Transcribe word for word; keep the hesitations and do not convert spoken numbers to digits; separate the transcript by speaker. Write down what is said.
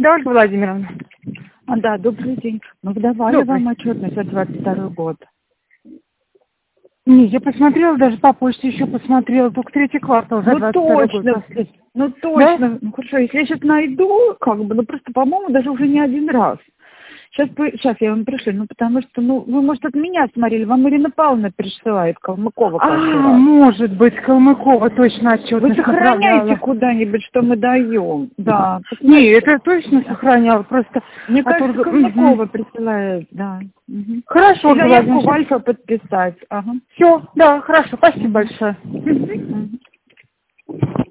Speaker 1: Да, Ольга Владимировна.
Speaker 2: А, да, добрый день. Мы выдавали
Speaker 1: Добрый.
Speaker 2: вам отчетность за двадцать второй год.
Speaker 1: Не, я посмотрела, даже по почте еще посмотрела, только третий квартал за
Speaker 2: Ну
Speaker 1: двадцать второй
Speaker 2: точно,
Speaker 1: год. Последний.
Speaker 2: ну точно. Ну хорошо, если я сейчас найду, как бы, ну просто, по-моему, даже уже не один раз. Сейчас, сейчас я вам пришлю, ну потому что, ну, вы, может, от меня смотрели, вам Ирина Павловна присылает, Калмыкова каждый
Speaker 1: А,
Speaker 2: раз.
Speaker 1: может быть, Калмыкова точно
Speaker 2: Вы
Speaker 1: отчетность
Speaker 2: сохраняете
Speaker 1: направляла.
Speaker 2: куда-нибудь, что мы даем? Да.
Speaker 1: Не, это точно сохраняла, просто...
Speaker 2: Мне
Speaker 1: от
Speaker 2: кажется,
Speaker 1: Ольга-
Speaker 2: Калмыкова
Speaker 1: Мгм.
Speaker 2: присылает, да. Угу.
Speaker 1: Хорошо,
Speaker 2: И
Speaker 1: Ольга
Speaker 2: заявку в
Speaker 1: Владимировна.
Speaker 2: Альфа подписать. Ага.
Speaker 1: Все, да, хорошо, спасибо большое.
Speaker 2: Мгм.